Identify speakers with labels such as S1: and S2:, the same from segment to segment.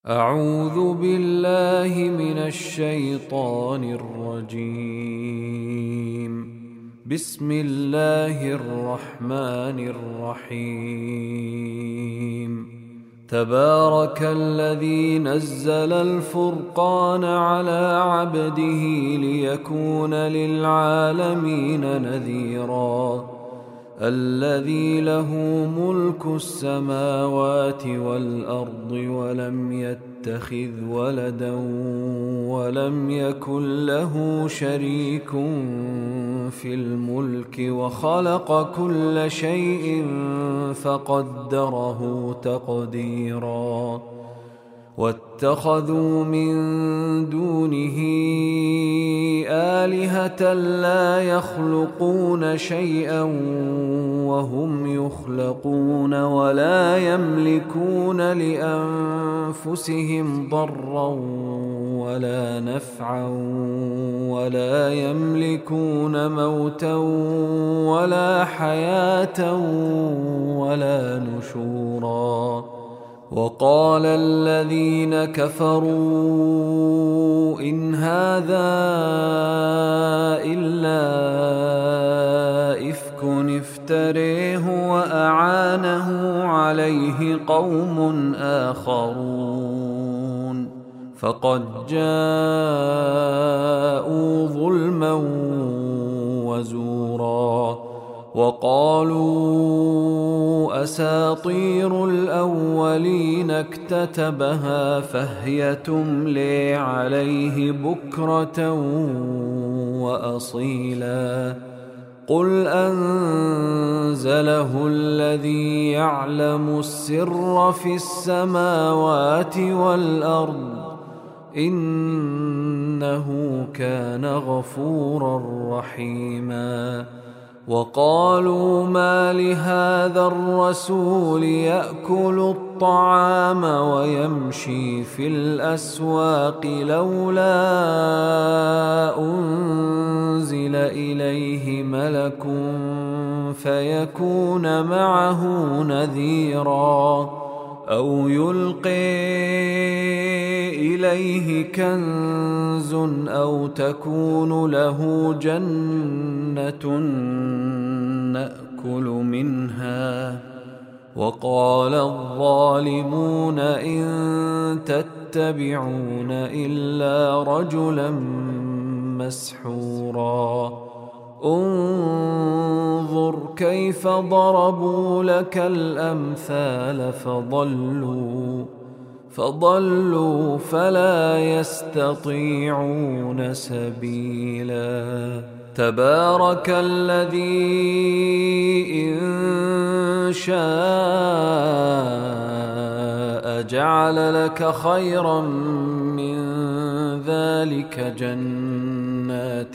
S1: أعوذ بالله من الشيطان الرجيم. بسم الله الرحمن الرحيم. تبارك الذي نزل الفرقان على عبده ليكون للعالمين نذيرا. الذي له ملك السماوات والأرض ولم يتخذ ولدا ولم يكن له شريك في الملك وخلق كل شيء فقدره تقديرا. واتخذوا من دونه آلهة لا يخلقون شيئا وهم يخلقون ولا يملكون لأنفسهم ضرا ولا نفعا ولا يملكون موتا ولا حياة ولا نشورا. وقال الذين كفروا إن هذا إلا إفك افتريه وأعانه عليه قوم آخرون فقد جاءوا ظلما وزورا. وقالوا أساطير الأولين اكتتبها فهي تملي عليه بكرة وأصيلا. قل أنزله الذي يعلم السر في السماوات والأرض إنه كان غفورا رحيما. وقالوا ما لهذا الرسول يأكل الطعام ويمشي في الأسواق لولا أنزل إليه ملك فيكون معه نذيرا أو يلقي إليه كنز أو تكون له جنة نأكل منها. وقال الظالمون إن تتبعون إلا رجلا مسحورا. انظر كيف ضربوا لك الأمثال فضلوا فلا يستطيعون سبيلا. تبارك الذي إن شاء جعل لك خيرا من ذلك جنات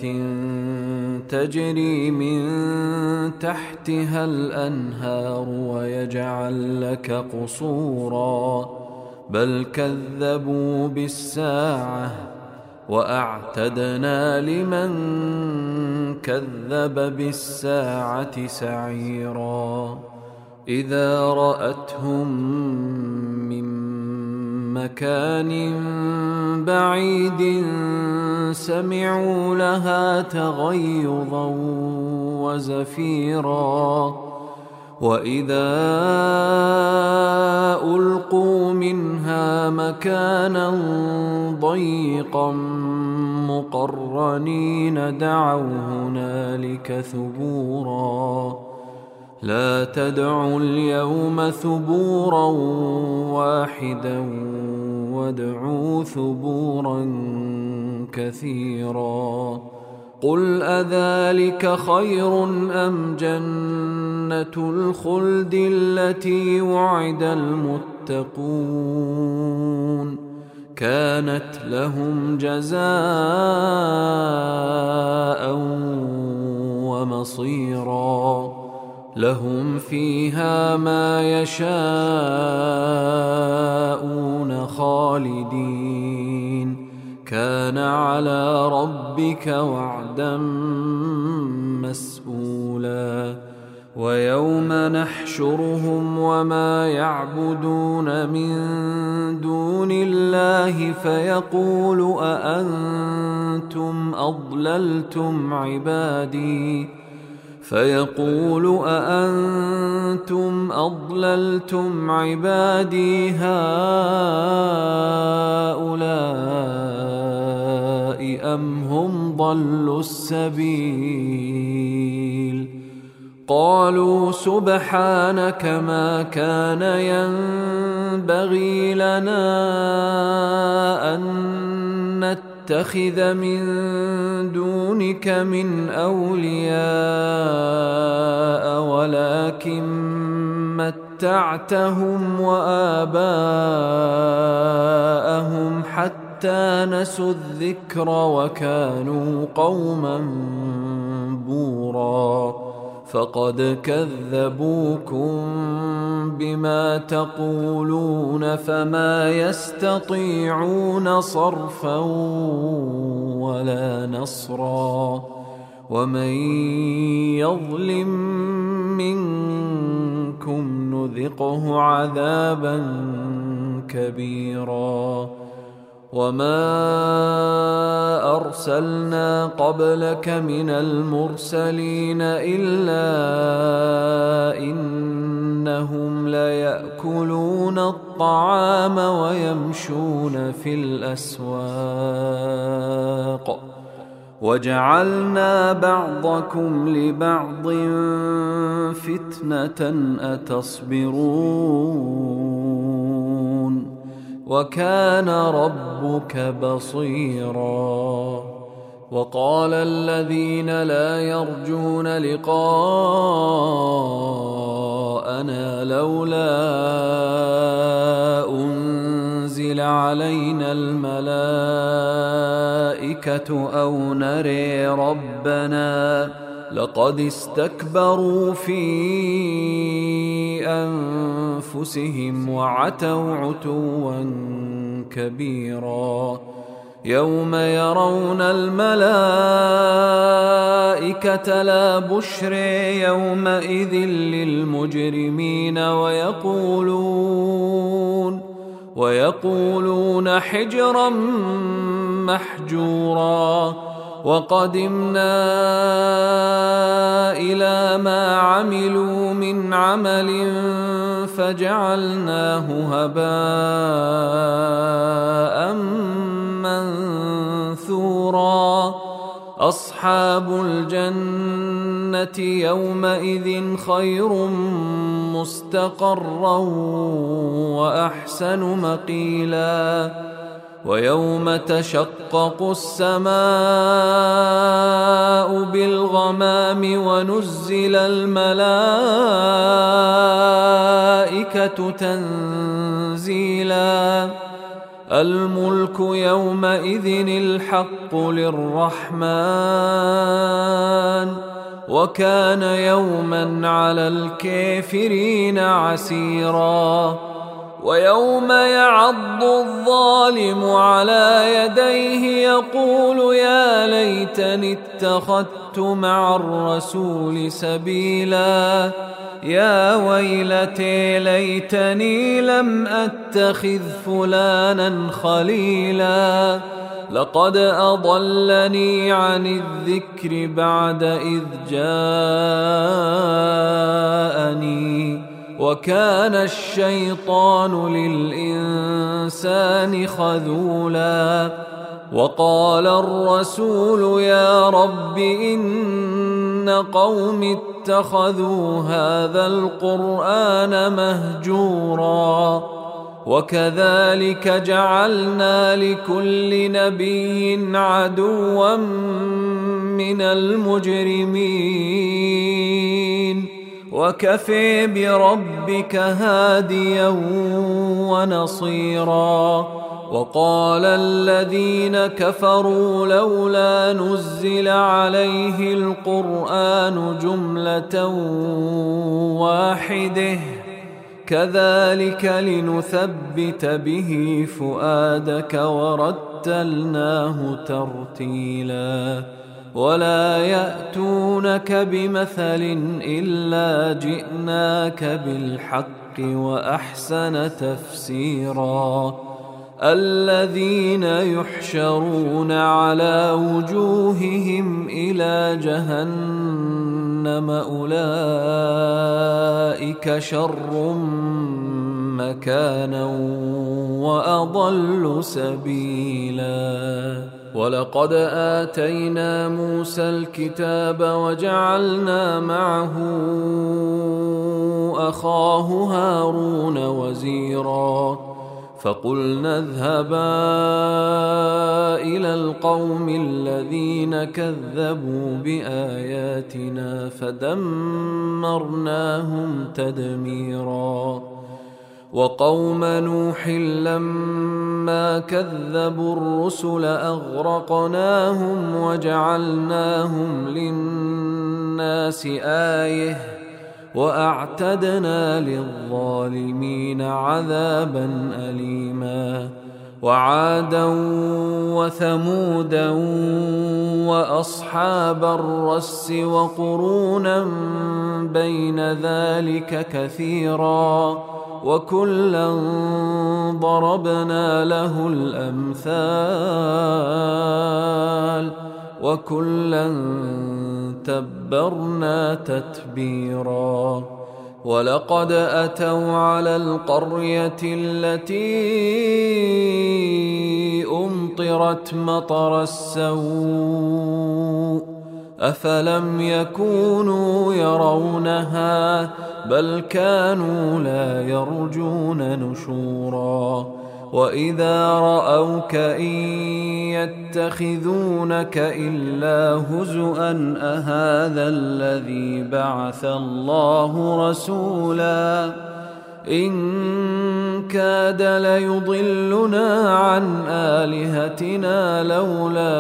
S1: تجري من تحتها الأنهار ويجعل لك قصورا بل كذبوا بالساعة وأعتدنا لمن كذب بالساعة سعيرا. إذا رأتهم من مكان بعيد سمعوا لها تغيظا وزفيرا. وإذا ألقوا منها مكانا ضيقا مقرنين دعوا هنالك ثبورا. لا تدعوا اليوم ثبورا واحدا وادعوا ثبورا كثيرا. قل أذلك خير أم جنة الخلد التي وعد المتقون كانت لهم جزاء ومصيرا. لهم فيها ما يشاءون خالدين كان على ربك وعدا مسئولا. ويوم نحشرهم وما يعبدون من دون الله فيقول أأنتم أضللتم عبادي هؤلاء أم هم ضلوا السبيل قالوا سبحانك ما كان ينبغي لنا أن نتخذ من دونك من أولياء ولكن متعتهم وآباءهم حتى نسوا الذكر وكانوا قوما بورا فقد كذبوكم بما تقولون فما يستطيعون صرفا ولا نصرا ومن يظلم منكم نذقه عذابا كبيرا وما أرسلنا قبلك من المرسلين إلا إنهم ليأكلون الطعام ويمشون في الأسواق وجعلنا بعضكم لبعض فتنة أتصبرون وكان ربك بصيرا وقال الذين لا يرجون لقاءنا لولا أنزل علينا الملائكة أو نري ربنا لقد استكبروا في أنفسهم وعتوا عتوا كبيرا يوم يرون الملائكة لا بشر يومئذ للمجرمين ويقولون حجرا محجورا وقدمنا إلى ما عملوا من عمل فجعلناه هباء منثورا أصحاب الجنة يومئذ خير مستقرا وأحسن مقيلا ويوم تشقق السماء بالغمام ونزل الملائكة تنزيلا الملك يومئذ الحق للرحمن وكان يوما على الكافرين عسيرا ويوم يعض الظالم على يديه يقول يا ليتني اتخذت مع الرسول سبيلا يا ويلتي ليتني لم أتخذ فلانا خليلا لقد أضلني عن الذكر بعد إذ جاءني وكان الشيطان للإنسان خذولا وقال الرسول يا رب إن قوم اتخذوا هذا القرآن مهجورا وكذلك جعلنا لكل نبي عدوا من المجرمين وكفى بربك هاديا ونصيرا وقال الذين كفروا لولا نزل عليه القرآن جملة واحدة كذلك لنثبت به فؤادك ورتلناه ترتيلا ولا يأتونك بمثل إلا جئناك بالحق وأحسن تفسيرا الذين يحشرون على وجوههم إلى جهنم أولئك شر مكانا وأضل سبيلا ولقد آتينا موسى الكتاب وجعلنا معه أخاه هارون وزيرا فقلنا اذهبا إلى القوم الذين كذبوا بآياتنا فدمرناهم تدميرا وقوم نوح لما كذبوا الرسل أغرقناهم وجعلناهم للناس آية وأعتدنا للظالمين عذابا أليما وعادا وثمودا وأصحاب الرس وقرونا بين ذلك كثيرا وكلا ضربنا له الأمثال وكلا تبرنا تتبيرا ولقد أتوا على القرية التي أمطرت مطر السوء أفلم يكونوا يرونها بل كانوا لا يرجون نشورا وإذا رأوك إن يتخذونك إلا هزؤا أهذا الذي بعث الله رسولا إن كاد ليضلنا عن آلهتنا لولا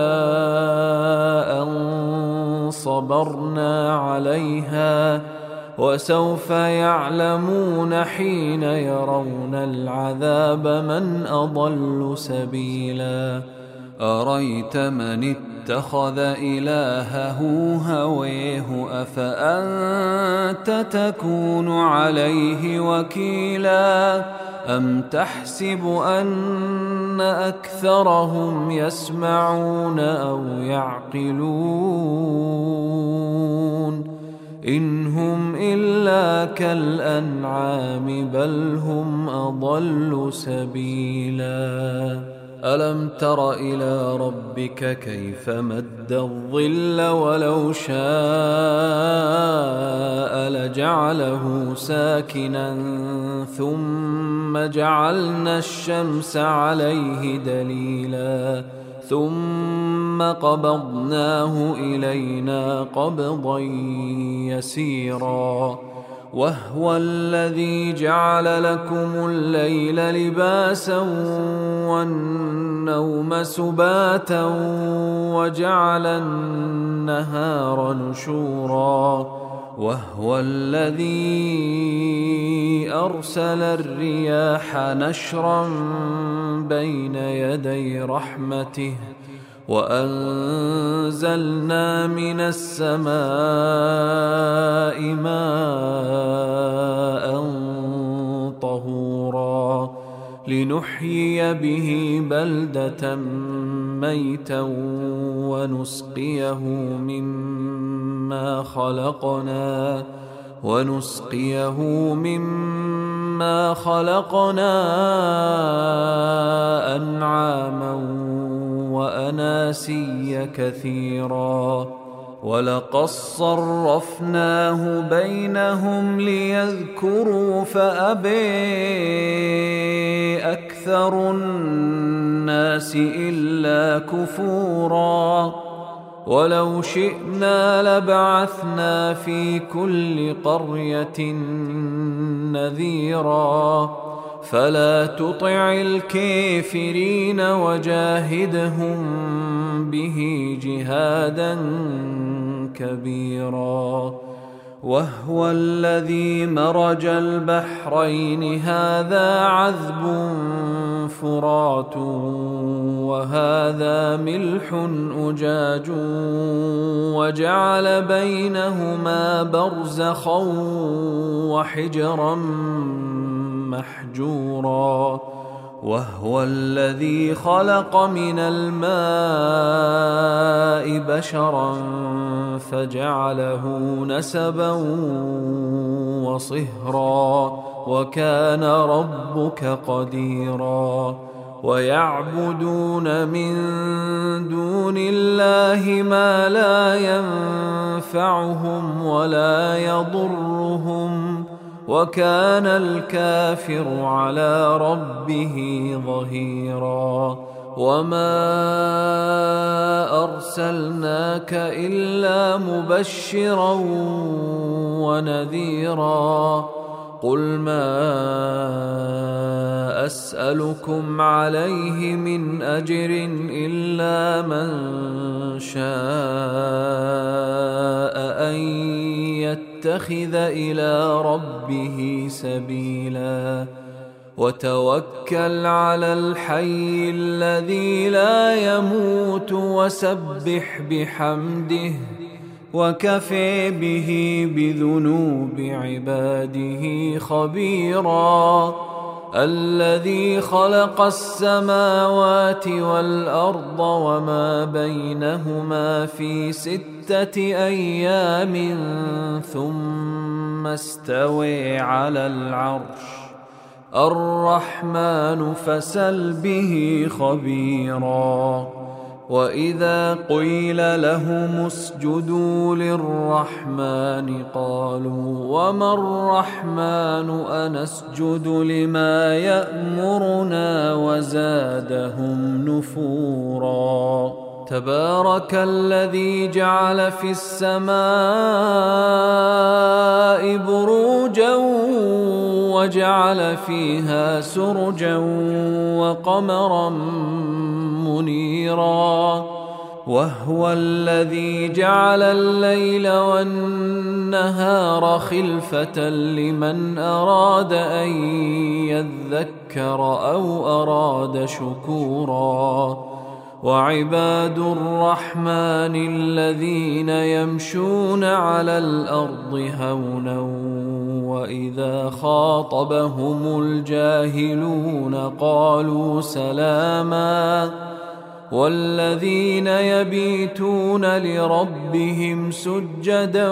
S1: أن صبرنا عليها وسوف يعلمون حين يرون العذاب من أضل سبيلا أريت من اتخذ إلهه هويه أفأنت تكون عليه وكيلا أم تحسب أن أكثرهم يسمعون أو يعقلون إن هم إلا كالأنعام بل هم أضل سبيلا ألم تر إلى ربك كيف مد الظل ولو شاء لجعله ساكنا ثم جعلنا الشمس عليه دليلا ثم قبضناه إلينا قبضا يسيرا وهو الذي جعل لكم الليل لباسا والنوم سباتا وجعل النهار نشورا وهو الذي أرسل الرياح نشرا بين يدي رحمته وأنزلنا من السماء ماء طهورا لنحيي به بلدة ميتا ونسقيه مما خلقنا أنعاما وأناسيا كثيرا ولقد صرفناه بينهم ليذكروا فأبى أكثر الناس إلا كفورا ولو شئنا لبعثنا في كل قرية نذيرا فلا تطع الكافرين وجاهدهم به جهادا كبيرا وهو الذي مرج البحرين هذا عذب فرات وهذا ملح أجاج وجعل بينهما برزخا وحجرا محجورا وهو الذي خلق من الماء بشرا فجعله نسبا وصهرا وكان ربك قديرا ويعبدون من دون الله ما لا ينفعهم ولا يضرهم وكان الكافر على ربه ظهيرا وما أرسلناك إلا مبشرا ونذيرا قل ما أسألكم عليه من أجر إلا من شاء أن يتخذ إلى ربه سبيلا وتوكل على الحي الذي لا يموت وسبح بحمده وكفى به بذنوب عباده خبيرا الذي خلق السماوات والأرض وما بينهما في 6 أيام ثم استوى على العرش الرحمن فسل به خبيرا وإذا قيل لهم اسجدوا للرحمن قالوا وما الرحمن أنسجد لما يأمرنا وزادهم نفورا تبارك الذي جعل في السماء بروجا وجعل فيها سرجا وقمرا منيرا وهو الذي جعل الليل والنهار خلفة لمن أراد أن يذكر أو أراد شكورا وعباد الرحمن الذين يمشون على الأرض هونا وإذا خاطبهم الجاهلون قالوا سلاما والذين يبيتون لربهم سجدا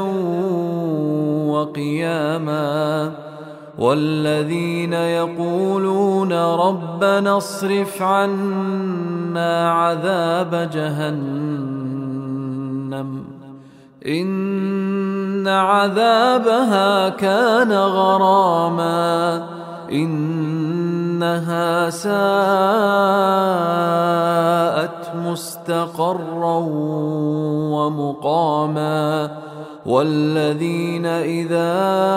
S1: وقياما والذين يقولون ربنا اصرف عنا عذاب جهنم إن عذابها كان غراما إنها ساءت مستقرا ومقاما والذين إذا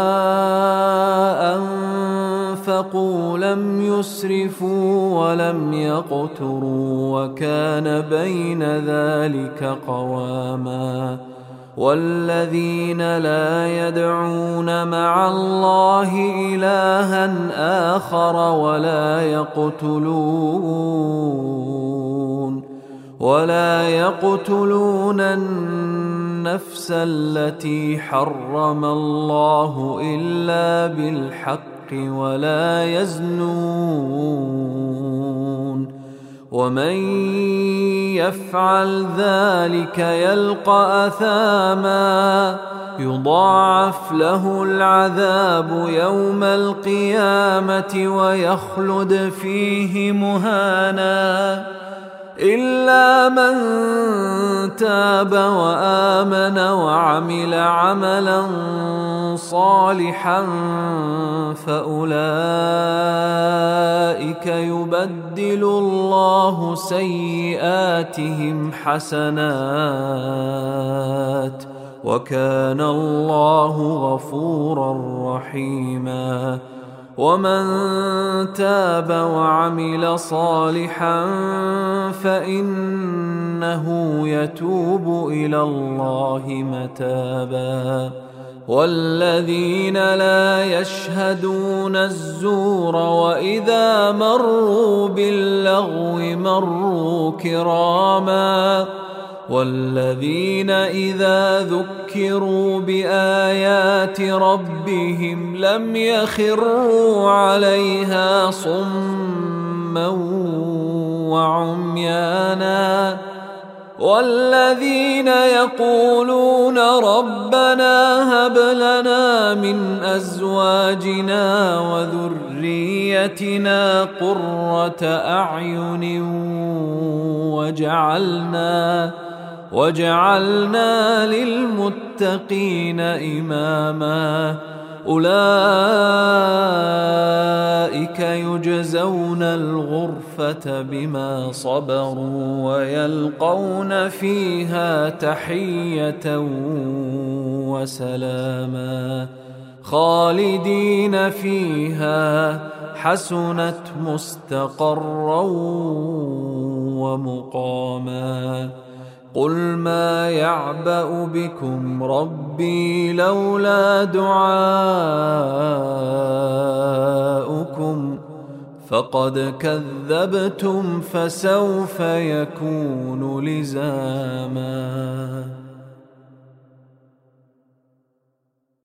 S1: أنفقوا لم يسرفوا ولم يقتروا وكان بين ذلك قواما والذين لا يدعون مع الله إلها آخر ولا يقتلون النفس التي حرم الله إلا بالحق ولا يزنون ومن يفعل ذلك يلقى أثاما يضاعف له العذاب يوم القيامة ويخلد فيه مهانا إلا من تاب وآمن وعمل عملا صالحا فأولئك يبدل الله سيئاتهم حسنات وكان الله غفورا رحيما ومن تاب وعمل صالحا فإنه يتوب إلى الله متابا والذين لا يشهدون الزور وإذا مروا باللغو مروا كراما والذين إذا ذكروا بآيات ربهم لم يخروا عليها صما وعميانا والذين يقولون ربنا هب لنا من أزواجنا وذريتنا قرة أعين وجعلنا للمتقين إماما أولئك يجزون الغرفة بما صبروا ويلقون فيها تحية وسلاما خالدين فيها حسنت مستقرا ومقاما قل ما يعبأ بكم ربي لولا دعاؤكم فقد كذبتم فسوف يكون لزاما.